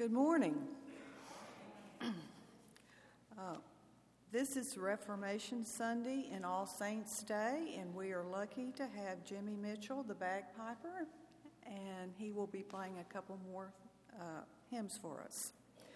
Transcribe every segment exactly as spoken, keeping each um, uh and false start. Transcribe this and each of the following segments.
Good morning. uh, this is Reformation Sunday and All Saints Day, and we are lucky to have Jimmy Mitchell, the bagpiper, and he will be playing a couple more uh, hymns for us.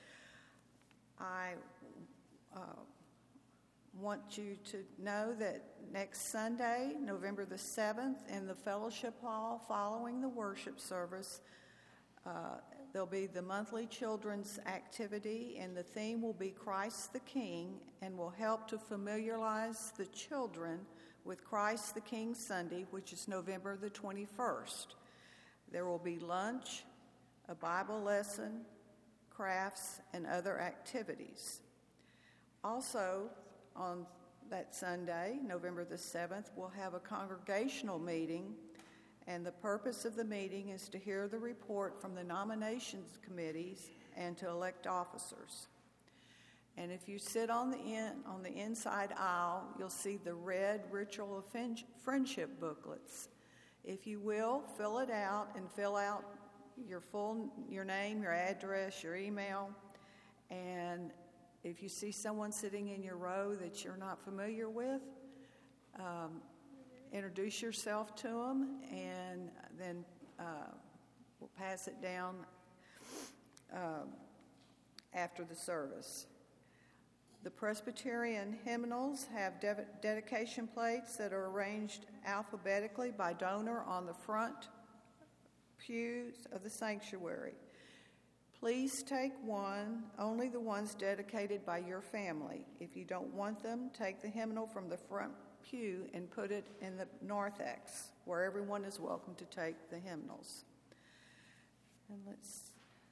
I uh, want you to know that next Sunday, November the seventh, in the fellowship hall following the worship service, uh, there'll be the monthly children's activity, and the theme will be Christ the King, and will help to familiarize the children with Christ the King Sunday, which is November the twenty-first. There will be lunch, a Bible lesson, crafts, and other activities. Also, on that Sunday, November the seventh, we'll have a congregational meeting, and the purpose of the meeting is to hear the report from the nominations committees and to elect officers. And if you sit on the in, on the inside aisle, you'll see the red Ritual of Friendship booklets. If you will, fill it out and fill out your full, your name, your address, your email, and if you see someone sitting in your row that you're not familiar with, um, introduce yourself to them, and then uh, we'll pass it down uh, after the service. The Presbyterian hymnals have de- dedication plates that are arranged alphabetically by donor on the front pews of the sanctuary. Please take one, only the ones dedicated by your family. If you don't want them, take the hymnal from the front pew and put it in the narthex, where everyone is welcome to take the hymnals. And let's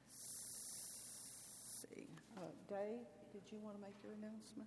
see. Uh, Dave, did you want to make your announcement?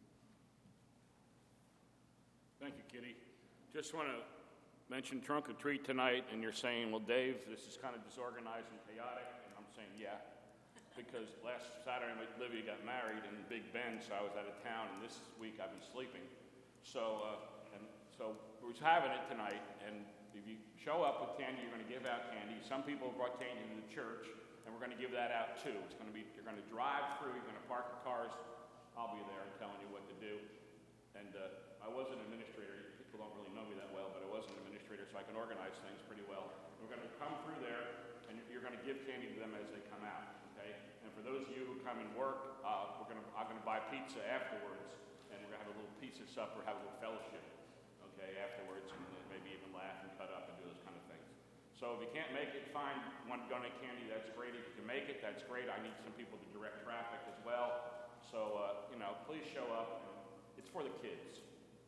Thank you, Kitty. Just want to mention Trunk or Treat tonight, and you're saying, well, Dave, this is kind of disorganized and chaotic, and I'm saying, yeah, because last Saturday Livia got married in Big Bend, so I was out of town, and this week I've been sleeping. So, uh, and so we're having it tonight, and if you show up with candy, you're going to give out candy. Some people have brought candy to the church, and we're going to give that out too. It's going to be, you're going to drive through, you're going to park the cars. I'll be there telling you what to do. And uh, I was an administrator. People don't really know me that well, but I was an administrator, so I can organize things pretty well. We're going to come through there, and you're going to give candy to them as they come out. Okay? And for those of you who come and work, uh, we're going to, I'm going to buy pizza afterwards, and we're going to have a little pizza supper, have a little fellowship, okay, afterwards, and maybe even laugh and cut up and do those kind of things. So if you can't make it, fine. You want to donate candy, that's great. If you can make it, that's great. I need some people to direct traffic as well. So, uh, you know, please show up. It's for the kids.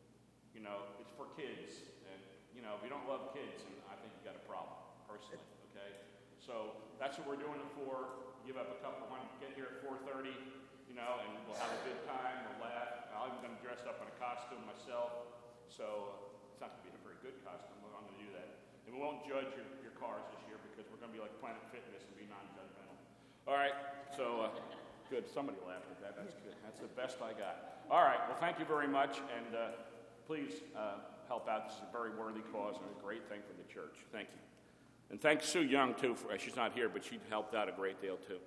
You know, it's for kids. And, you know, if you don't love kids, then I think you've got a problem, personally, okay? So that's what we're doing it for. Give up a couple of months, get here at four thirty, you know, and we'll have a good time, we'll laugh. I'm going to dress up in a costume myself, so it's not going to be a very good costume, but I'm going to do that. And we won't judge your, your cars this year because we're going to be like Planet Fitness and be non-judgmental. All right, so uh, good. Somebody laughed at that. That's good. That's the best I got. All right, well, thank you very much, and uh, please uh, help out. This is a very worthy cause and a great thing for the church. Thank you. And thanks Sue Young, too. For, she's not here, but she helped out a great deal, too.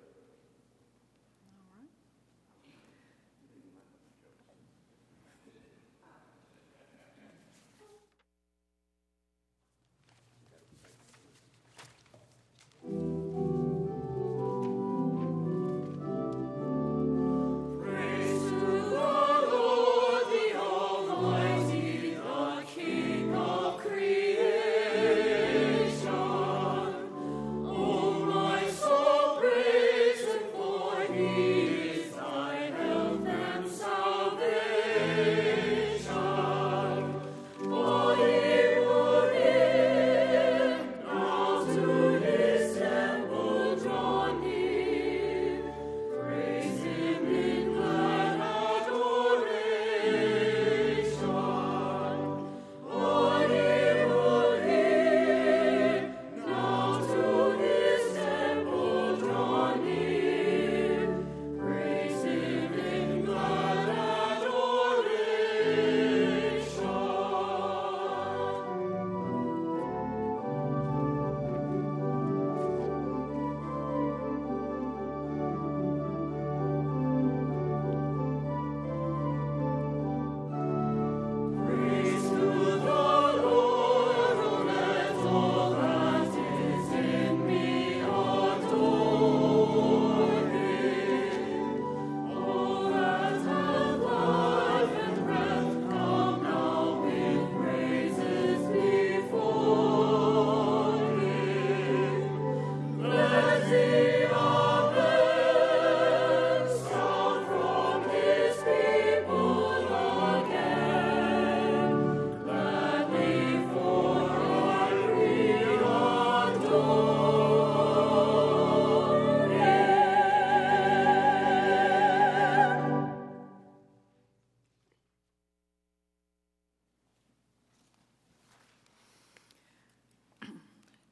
Praise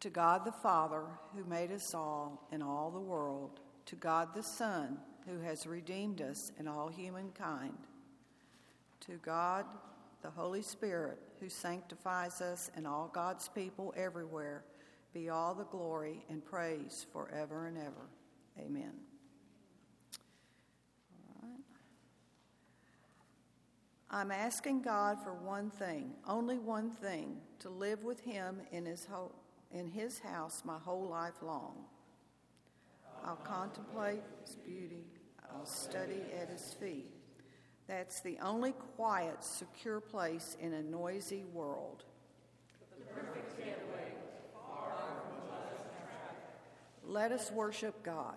To God the Father, who made us all and all the world, to God the Son, who has redeemed us and all humankind, to God the Holy Spirit, who sanctifies us and all God's people everywhere, be all the glory and praise forever and ever. Amen. All right. I'm asking God for one thing, only one thing, to live with him in his whole, in his house my whole life long. I'll contemplate his beauty. I'll study at his feet. That's the only quiet, secure place in a noisy world. The perfect getaway, far from buzz and traffic. Let us worship God.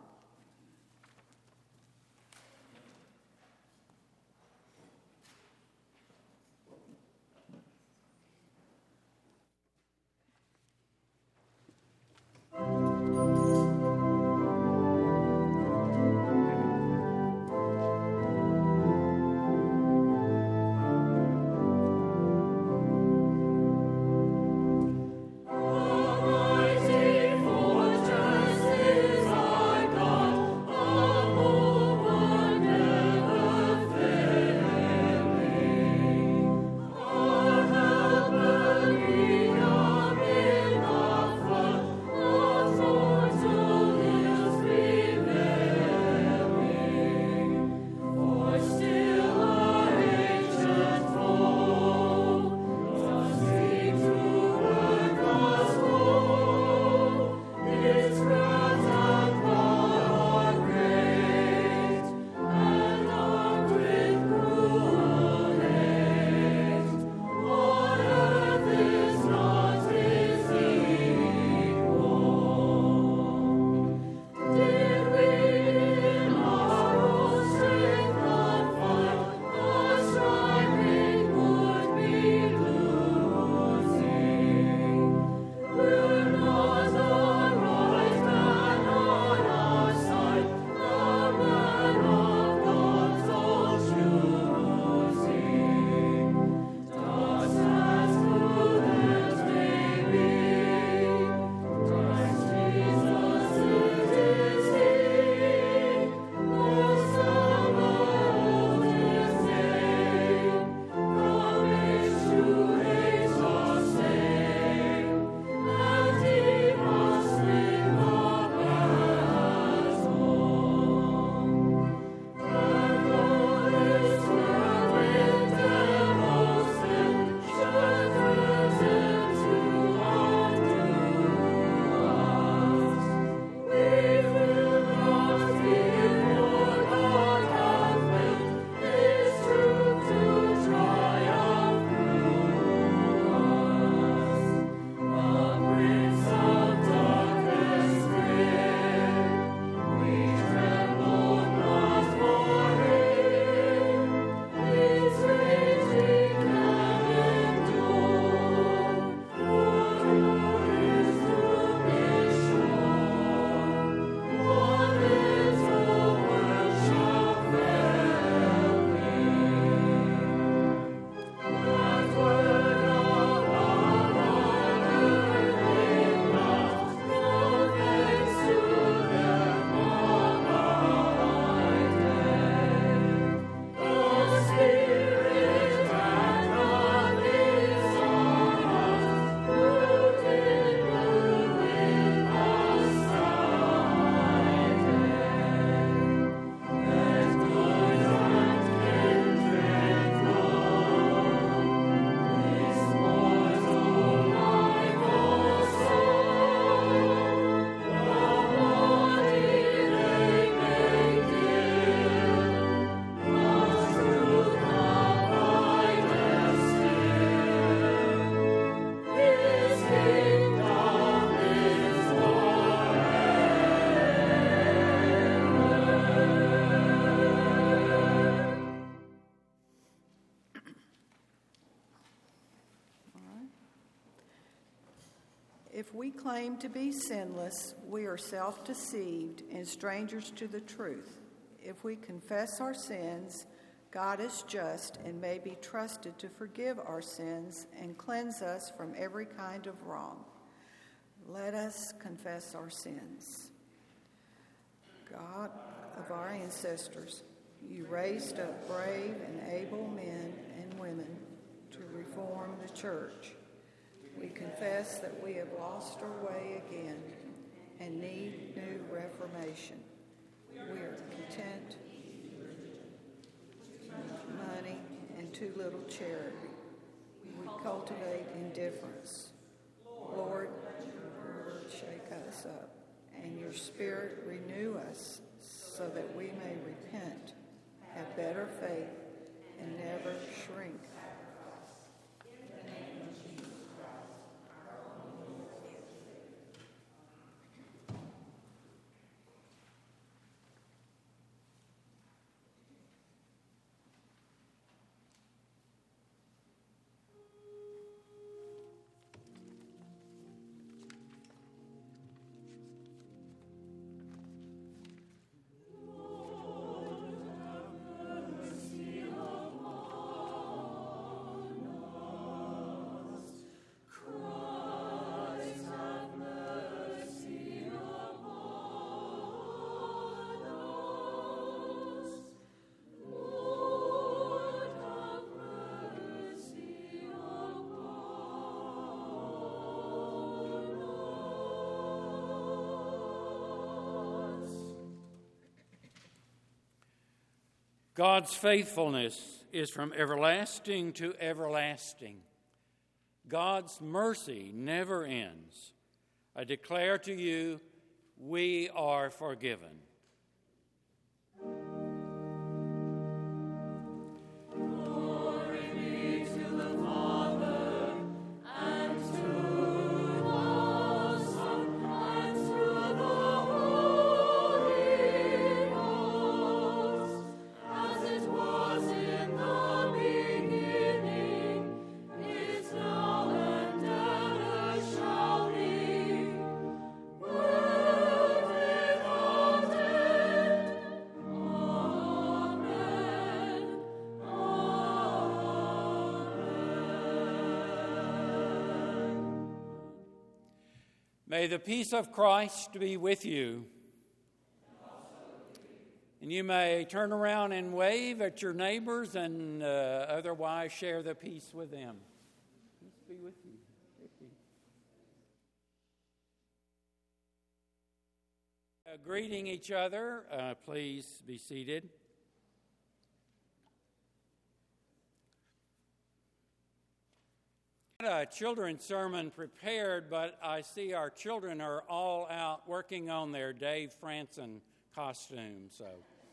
If we claim to be sinless, we are self-deceived and strangers to the truth. If we confess our sins, God is just and may be trusted to forgive our sins and cleanse us from every kind of wrong. Let us confess our sins. God of our ancestors, you raised up brave and able men and women to reform the church. We confess that we have lost our way again and need new reformation. We are content with money and too little charity. We cultivate indifference. Lord, shake us up, and your Spirit renew us so that we may repent, have better faith, and never shrink. God's faithfulness is from everlasting to everlasting. God's mercy never ends. I declare to you, we are forgiven. May the peace of Christ be with you. And you may turn around and wave at your neighbors and uh, otherwise share the peace with them. Peace be with you. Uh, greeting each other, uh, please be seated. I had a children's sermon prepared, but I see our children are all out working on their Dave Franson costume, so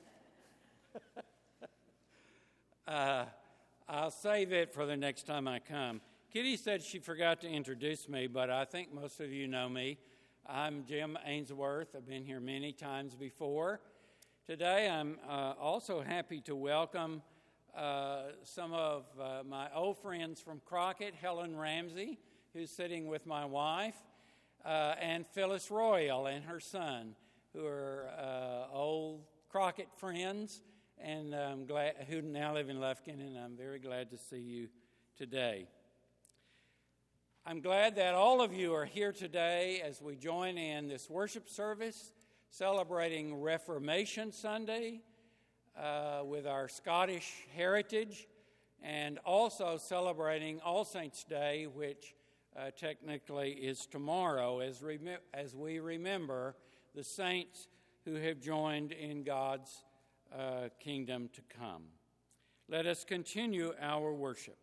uh, I'll save it for the next time I come. Kitty said she forgot to introduce me, but I think most of you know me. I'm Jim Ainsworth. I've been here many times before. Today I'm uh, also happy to welcome Uh, some of uh, my old friends from Crockett, Helen Ramsey, who's sitting with my wife, uh, and Phyllis Royal and her son, who are uh, old Crockett friends, and I'm glad who now live in Lufkin, and I'm very glad to see you today. I'm glad that all of you are here today as we join in this worship service celebrating Reformation Sunday, Uh, with our Scottish heritage, and also celebrating All Saints' Day, which uh, technically is tomorrow, as, rem- as we remember the saints who have joined in God's uh, kingdom to come. Let us continue our worship.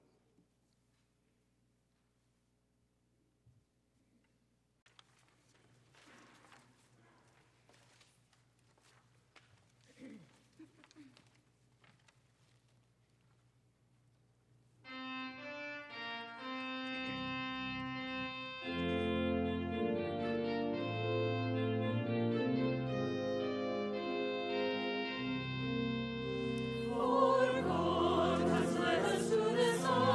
For God has led us to this hour.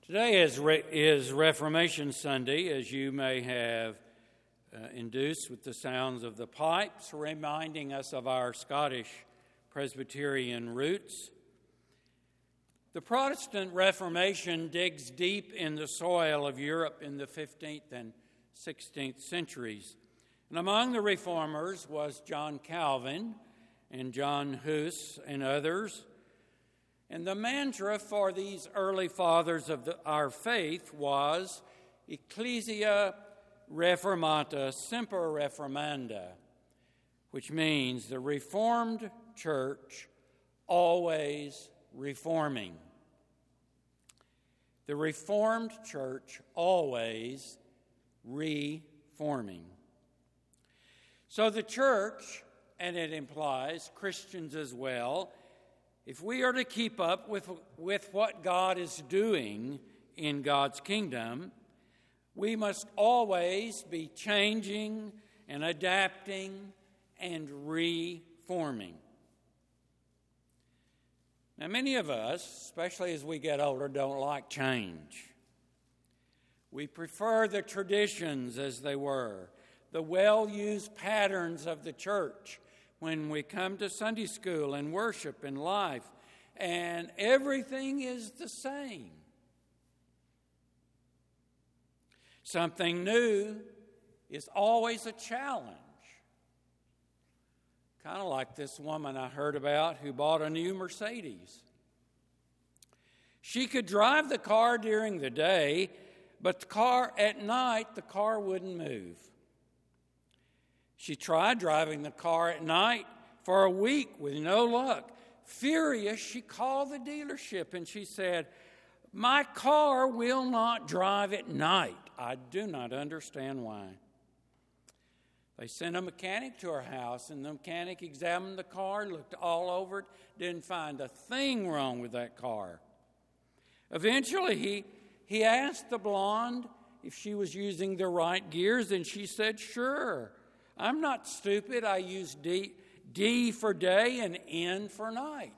Today is, Re- is Reformation Sunday, as you may have uh, induced with the sounds of the pipes, reminding us of our Scottish Presbyterian roots. The Protestant Reformation digs deep in the soil of Europe in the fifteenth and sixteenth centuries. And among the reformers was John Calvin and John Hus and others. And the mantra for these early fathers of the, our faith was Ecclesia Reformata Semper Reformanda, which means the Reformed Church always reforming. The Reformed Church always reforming. So the church, and it implies Christians as well, if we are to keep up with, with what God is doing in God's kingdom, we must always be changing and adapting and reforming. Now, many of us, especially as we get older, don't like change. We prefer the traditions as they were, the well-used patterns of the church when we come to Sunday school and worship and life, and everything is the same. Something new is always a challenge. Kind of like this woman I heard about who bought a new Mercedes. She could drive the car during the day, but the car at night, the car wouldn't move. She tried driving the car at night for a week with no luck. Furious, she called the dealership and she said, "My car will not drive at night. I do not understand why." They sent a mechanic to her house, and the mechanic examined the car, looked all over it, didn't find a thing wrong with that car. Eventually, he, he asked the blonde if she was using the right gears, and she said, "Sure. I'm not stupid. I use D, D for day and N for night."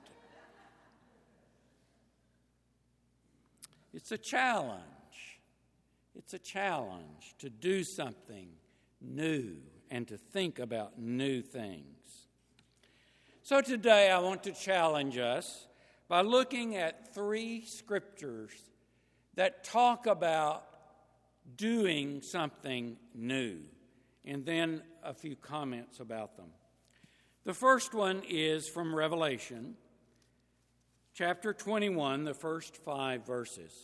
It's a challenge. It's a challenge to do something new and to think about new things. So today I want to challenge us by looking at three scriptures that talk about doing something new, and then a few comments about them. The first one is from Revelation, chapter twenty-one, the first five verses.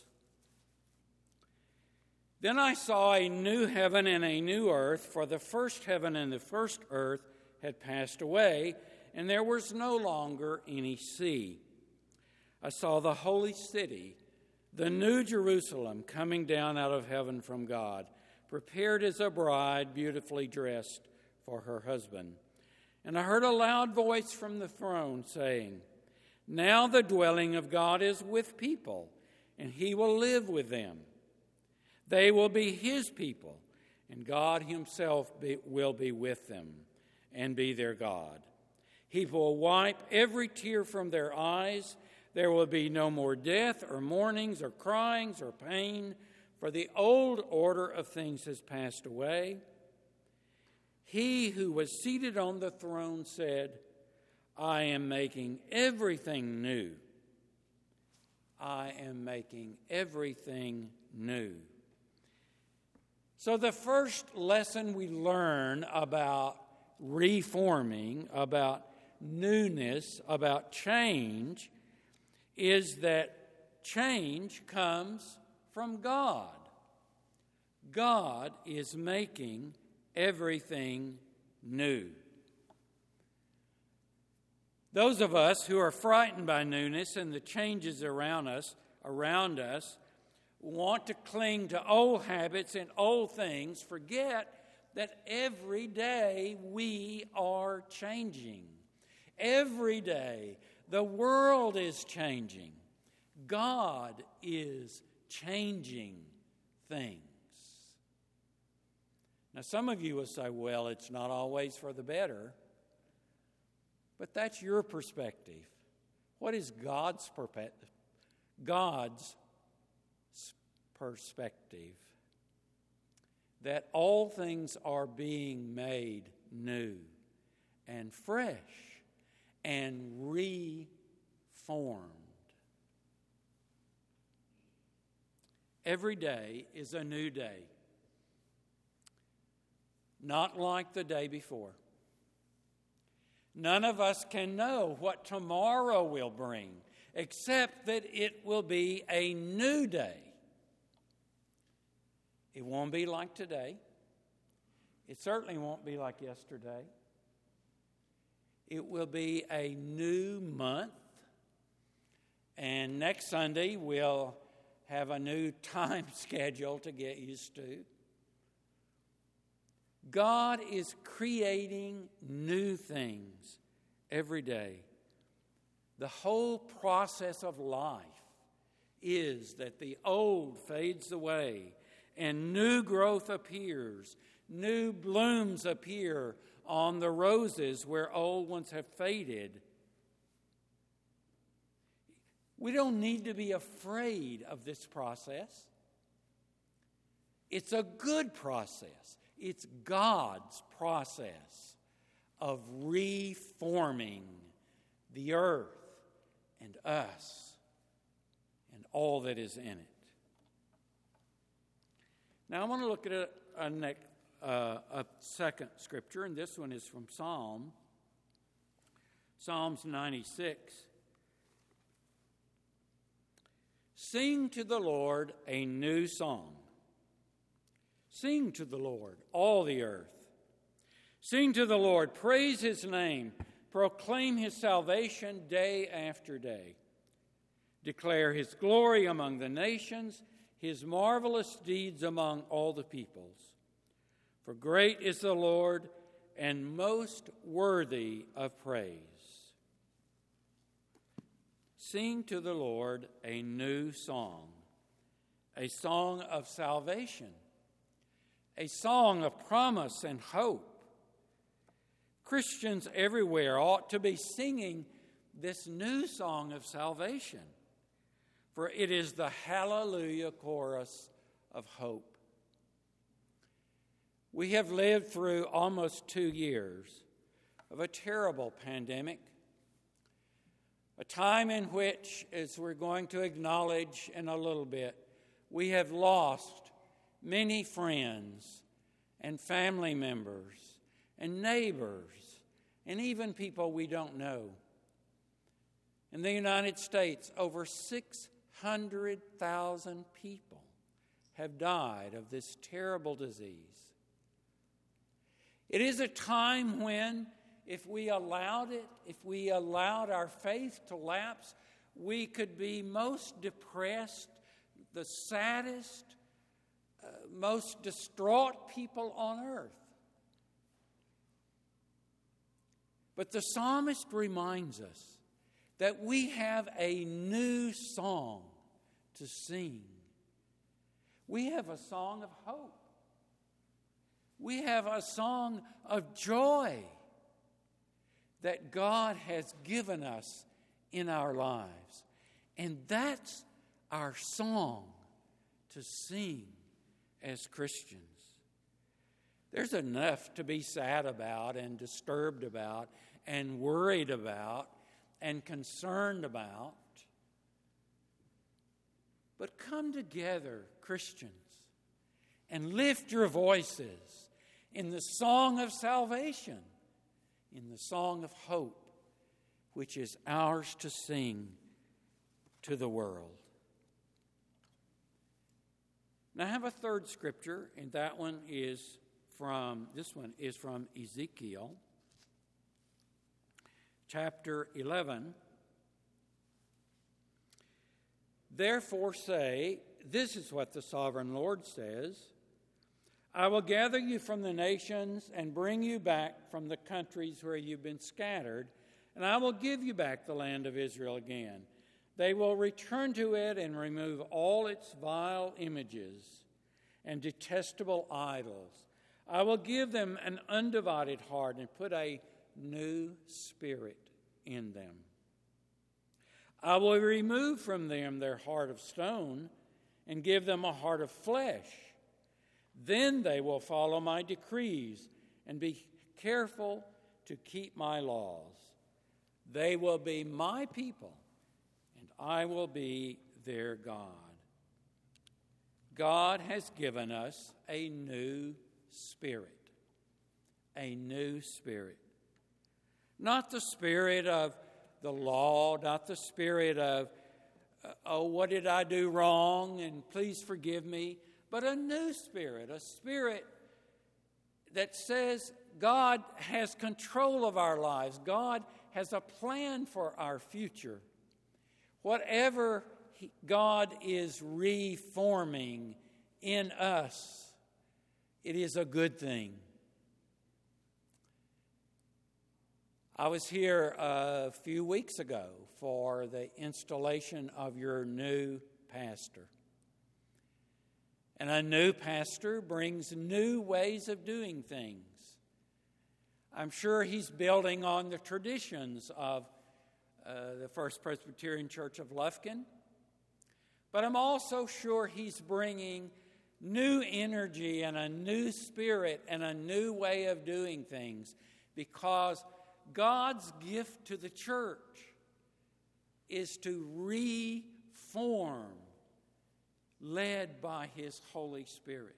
"Then I saw a new heaven and a new earth, for the first heaven and the first earth had passed away, and there was no longer any sea. I saw the holy city, the new Jerusalem, coming down out of heaven from God, prepared as a bride beautifully dressed for her husband. And I heard a loud voice from the throne saying, 'Now the dwelling of God is with people, and he will live with them. They will be his people, and God himself be, will be with them and be their God. He will wipe every tear from their eyes. There will be no more death or mournings or cryings or pain, for the old order of things has passed away.' He who was seated on the throne said, 'I am making everything new. I am making everything new.'" So the first lesson we learn about reforming, about newness, about change, is that change comes from God. God is making everything new. Those of us who are frightened by newness and the changes around us, around us, want to cling to old habits and old things, forget that every day we are changing. Every day the world is changing. God is changing things. Now, some of you will say, "Well, it's not always for the better." But that's your perspective. What is God's perspective? God's perspective. That all things are being made new and fresh and reformed. Every day is a new day, not like the day before. None of us can know what tomorrow will bring, except that it will be a new day. It won't be like today. It certainly won't be like yesterday. It will be a new month. And next Sunday, we'll have a new time schedule to get used to. God is creating new things every day. The whole process of life is that the old fades away and new growth appears. New blooms appear on the roses where old ones have faded. We don't need to be afraid of this process. It's a good process. It's God's process of reforming the earth and us and all that is in it. Now I want to look at a, a, next, uh, a second scripture, and this one is from Psalm, Psalms ninety-six. Sing to the Lord a new song. Sing to the Lord, all the earth. Sing to the Lord, praise his name, proclaim his salvation day after day. Declare his glory among the nations, his marvelous deeds among all the peoples. For great is the Lord and most worthy of praise. Sing to the Lord a new song, a song of salvation, a song of promise and hope. Christians everywhere ought to be singing this new song of salvation, for it is the hallelujah chorus of hope. We have lived through almost two years of a terrible pandemic, a time in which, as we're going to acknowledge in a little bit, we have lost many friends and family members and neighbors and even people we don't know. In the United States, over six hundred thousand people have died of this terrible disease. It is a time when, if we allowed it, if we allowed our faith to lapse, we could be most depressed, the saddest, uh, most distraught people on earth. But the psalmist reminds us that we have a new song to sing. We have a song of hope. We have a song of joy that God has given us in our lives. And that's our song to sing as Christians. There's enough to be sad about and disturbed about and worried about and concerned about. But come together, Christians, and lift your voices in the song of salvation, in the song of hope, which is ours to sing to the world. Now I have a third scripture, and that one is from, this one is from Ezekiel, chapter eleven. Therefore say, this is what the sovereign Lord says, I will gather you from the nations and bring you back from the countries where you've been scattered, and I will give you back the land of Israel again. They will return to it and remove all its vile images and detestable idols. I will give them an undivided heart and put a new spirit in them. I will remove from them their heart of stone and give them a heart of flesh. Then they will follow my decrees and be careful to keep my laws. They will be my people, and I will be their God. God has given us a new spirit. A new spirit. Not the spirit of the law, not the spirit of, uh, oh, what did I do wrong, and please forgive me, but a new spirit, a spirit that says God has control of our lives. God has a plan for our future. Whatever he, God is reforming in us, it is a good thing. I was here a few weeks ago for the installation of your new pastor. And a new pastor brings new ways of doing things. I'm sure he's building on the traditions of uh, the First Presbyterian Church of Lufkin. But I'm also sure he's bringing new energy and a new spirit and a new way of doing things, because God's gift to the church is to reform, led by His Holy Spirit,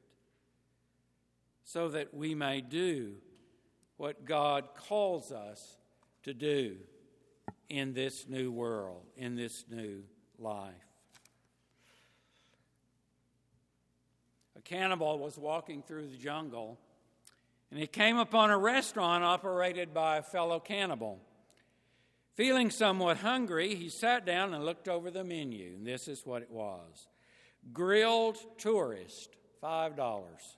so that we may do what God calls us to do in this new world, in this new life. A cannibal was walking through the jungle, and he came upon a restaurant operated by a fellow cannibal. Feeling somewhat hungry, he sat down and looked over the menu, and this is what it was. Grilled tourist, five dollars.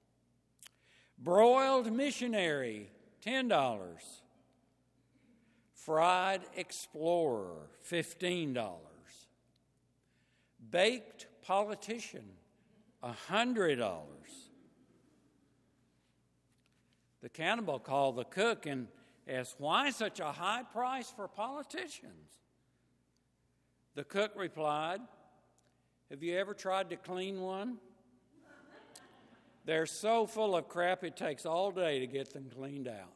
Broiled missionary, ten dollars. Fried explorer, fifteen dollars. Baked politician, one hundred dollars. The cannibal called the cook and asked, "Why such a high price for politicians?" The cook replied, "Have you ever tried to clean one? They're so full of crap it takes all day to get them cleaned out."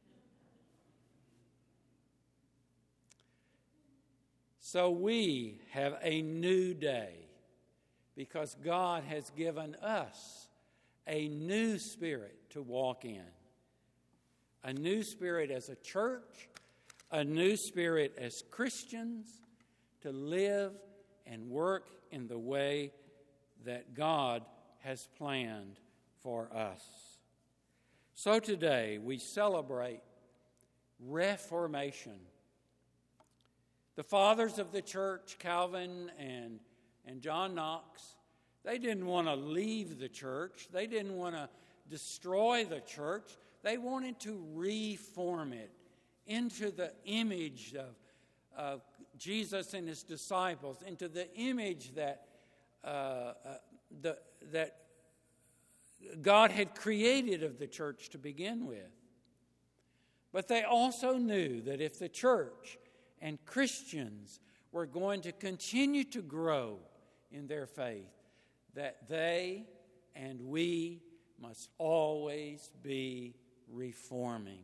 So we have a new day because God has given us a new spirit to walk in. A new spirit as a church, a new spirit as Christians to live and work in the way that God has planned for us. So today we celebrate Reformation. The fathers of the church, Calvin and, and John Knox, they didn't want to leave the church. They didn't want to destroy the church. They wanted to reform it into the image of, of Jesus and his disciples, into the image that uh, uh, the, that God had created of the church to begin with. But they also knew that if the church and Christians were going to continue to grow in their faith, that they and we must always be reforming.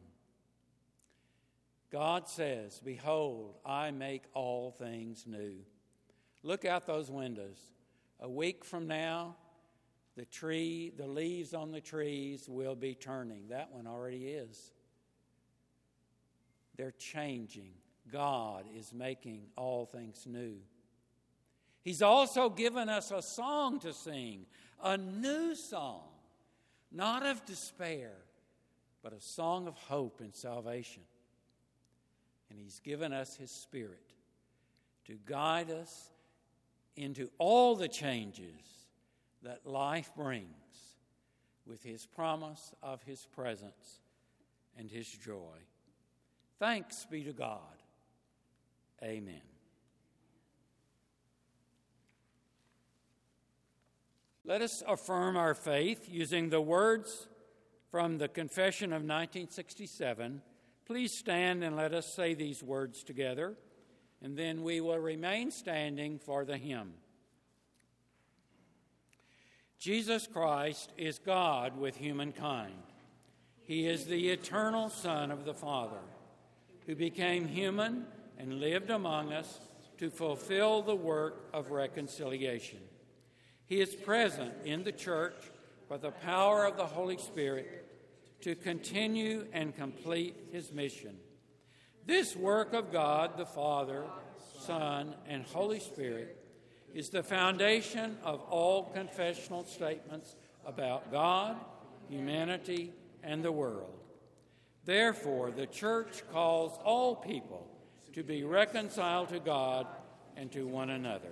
God says, "Behold, I make all things new." Look out those windows. A week from now, the tree, the leaves on the trees will be turning. That one already is. They're changing. God is making all things new. He's also given us a song to sing, a new song, not of despair, but a song of hope and salvation. And He's given us His Spirit to guide us into all the changes that life brings, with His promise of His presence and His joy. Thanks be to God. Amen. Let us affirm our faith using the words from the Confession of nineteen sixty-seven. Please stand and let us say these words together, and then we will remain standing for the hymn. Jesus Christ is God with humankind. He is the eternal Son of the Father, who became human and lived among us to fulfill the work of reconciliation. He is present in the church by the power of the Holy Spirit to continue and complete his mission. This work of God the Father, Son, and Holy Spirit is the foundation of all confessional statements about God, humanity, and the world. Therefore, the church calls all people to be reconciled to God and to one another.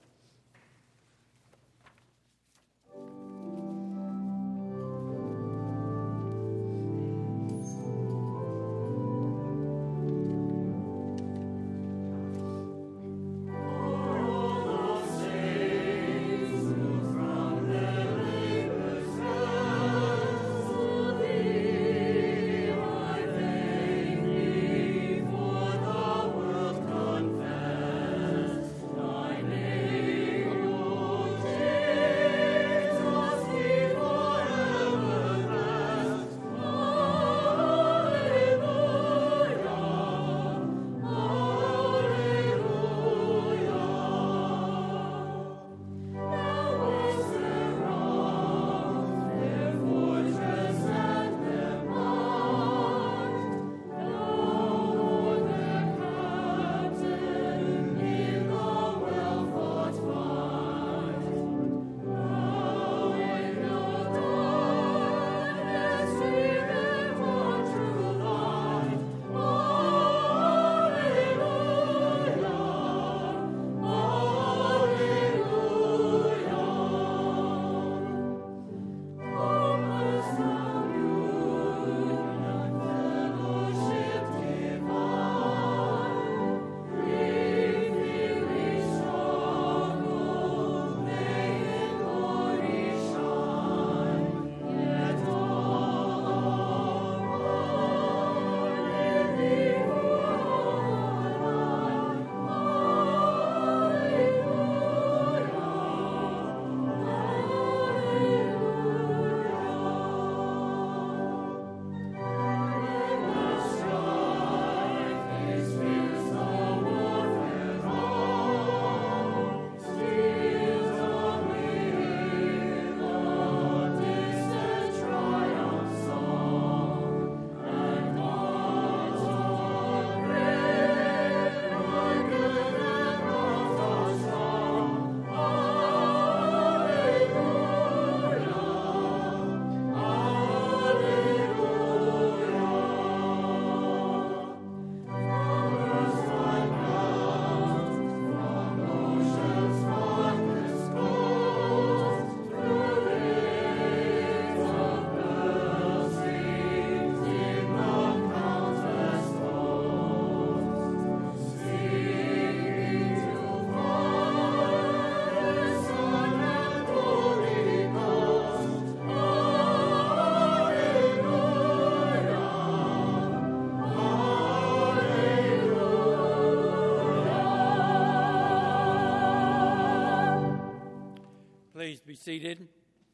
Please be seated.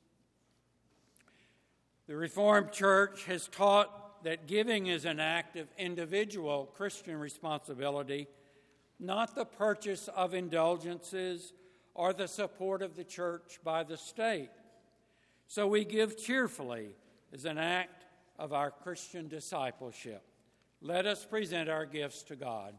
The Reformed Church has taught that giving is an act of individual Christian responsibility, not the purchase of indulgences or the support of the church by the state. So we give cheerfully as an act of our Christian discipleship. Let us present our gifts to God.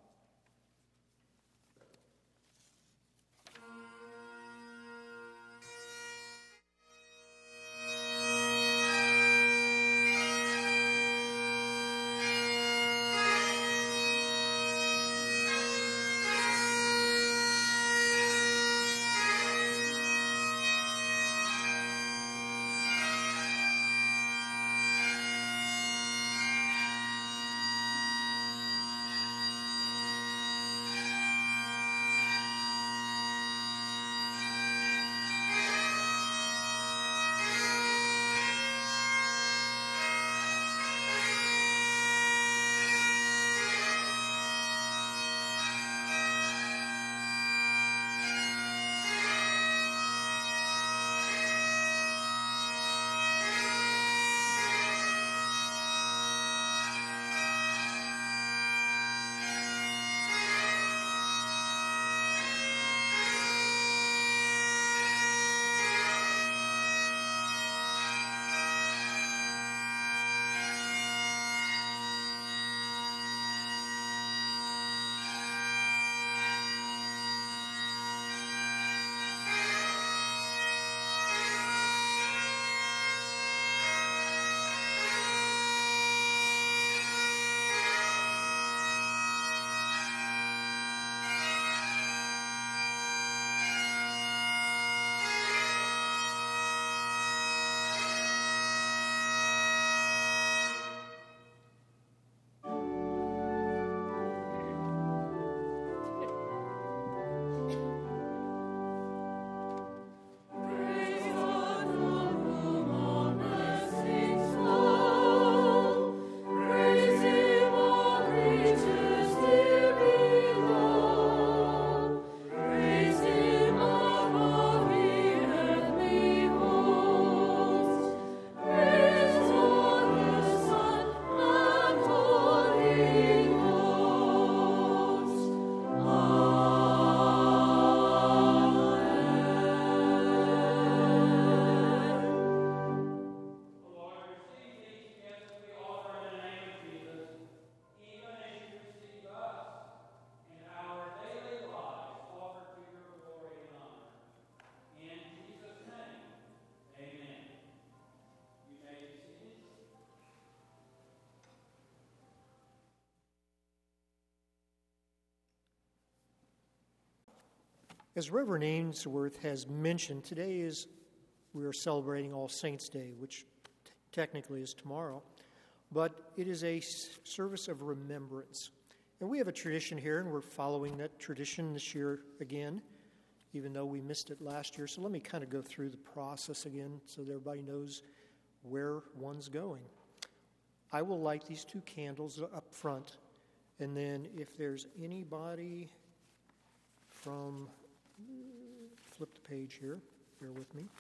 As Reverend Ainsworth has mentioned, today is we are celebrating All Saints' Day, which t- technically is tomorrow, but it is a s- service of remembrance. And we have a tradition here, and we're following that tradition this year again, even though we missed it last year. So let me kind of go through the process again so that everybody knows where one's going. I will light these two candles up front, and then if there's anybody from, flip the page here, bear with me,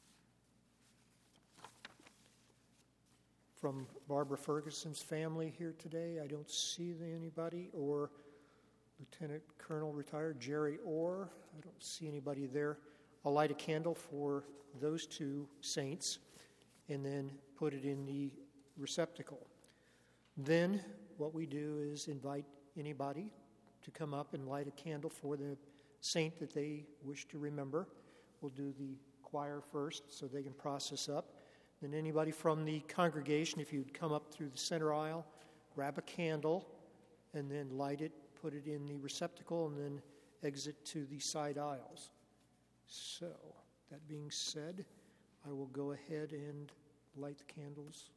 from Barbara Ferguson's family here today, I don't see anybody, or Lieutenant Colonel retired Jerry Orr, I don't see anybody there. I'll light a candle for those two saints and then put it in the receptacle. Then what we do is invite anybody to come up and light a candle for the saint that they wish to remember. We'll do the choir first so they can process up. Then anybody from the congregation, if you'd come up through the center aisle, grab a candle and then light it, put it in the receptacle, and then exit to the side aisles. So, that being said, I will go ahead and light the candles.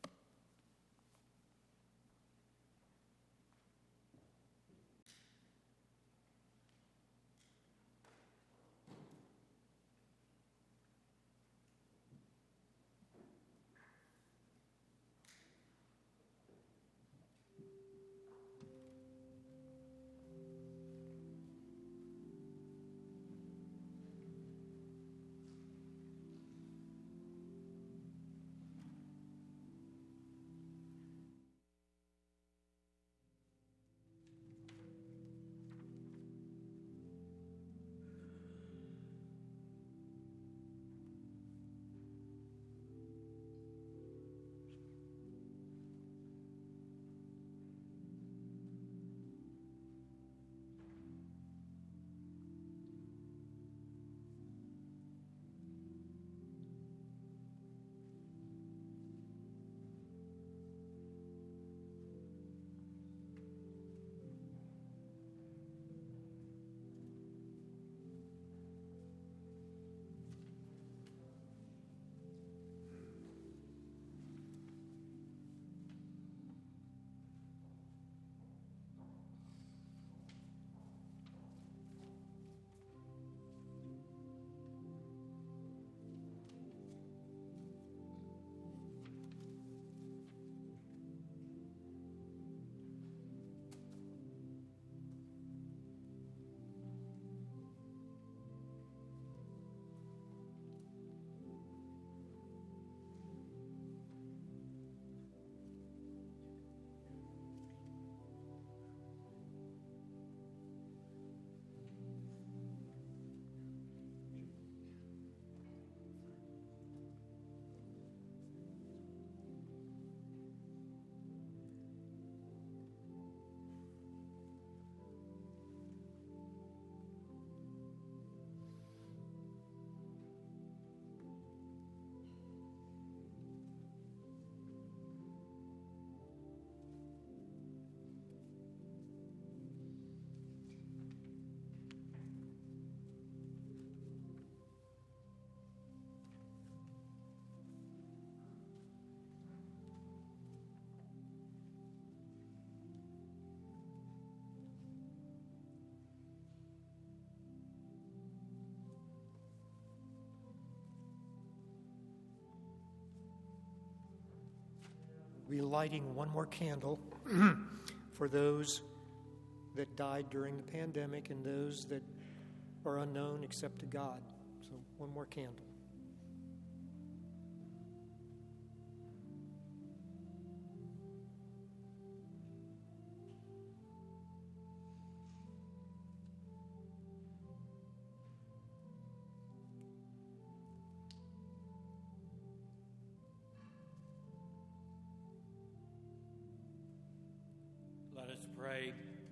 We'll be lighting one more candle for those that died during the pandemic and those that are unknown except to God. So one more candle. Let us pray.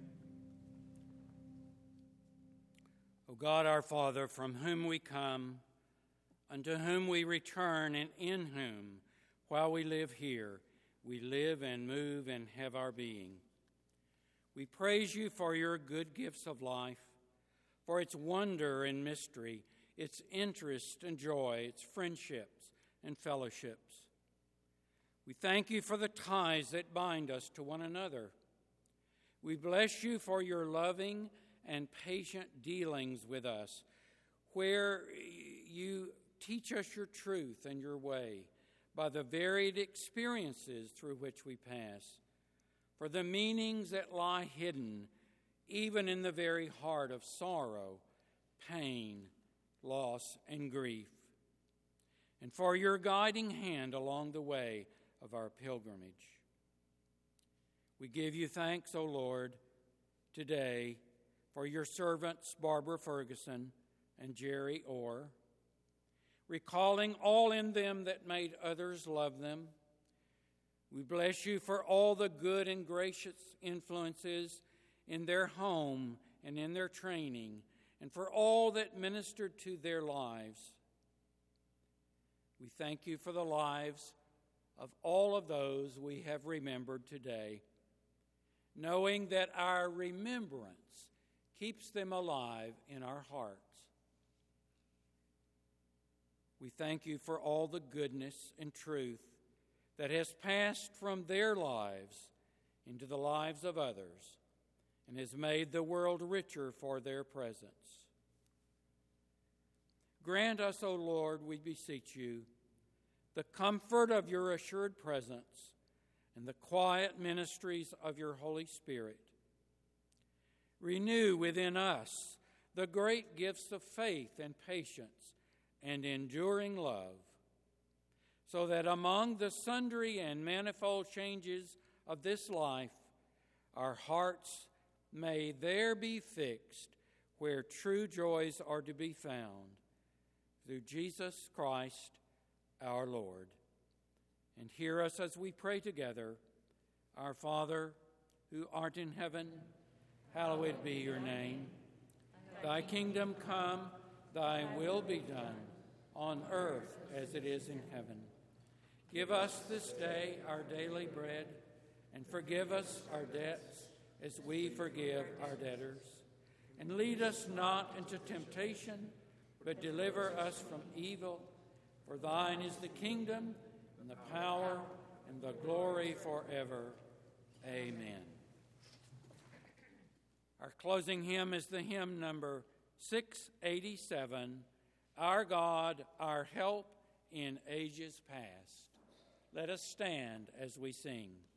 O God, our Father, from whom we come, unto whom we return, and in whom, while we live here, we live and move and have our being. We praise you for your good gifts of life, for its wonder and mystery, its interest and joy, its friendships and fellowships. We thank you for the ties that bind us to one another. We bless you for your loving and patient dealings with us, where you teach us your truth and your way by the varied experiences through which we pass, for the meanings that lie hidden even in the very heart of sorrow, pain, loss, and grief, and for your guiding hand along the way of our pilgrimage. We give you thanks, O Lord, today for your servants Barbara Ferguson and Jerry Orr, recalling all in them that made others love them. We bless you for all the good and gracious influences in their home and in their training, and for all that ministered to their lives. We thank you for the lives of all of those we have remembered today, knowing that our remembrance keeps them alive in our hearts. We thank you for all the goodness and truth that has passed from their lives into the lives of others and has made the world richer for their presence. Grant us, O Lord, we beseech you, the comfort of your assured presence and the quiet ministries of your Holy Spirit. Renew within us the great gifts of faith and patience and enduring love, so that among the sundry and manifold changes of this life, our hearts may there be fixed where true joys are to be found, through Jesus Christ our Lord. And hear us as we pray together. Our Father, who art in heaven, hallowed be your name. Thy kingdom come, thy will be done, on earth as it is in heaven. Give us this day our daily bread, and forgive us our debts as we forgive our debtors. And lead us not into temptation, but deliver us from evil. For thine is the kingdom, and the power, and the glory forever. Amen. Our closing hymn is the hymn number six eighty-seven, Our God, Our Help in Ages Past. Let us stand as we sing.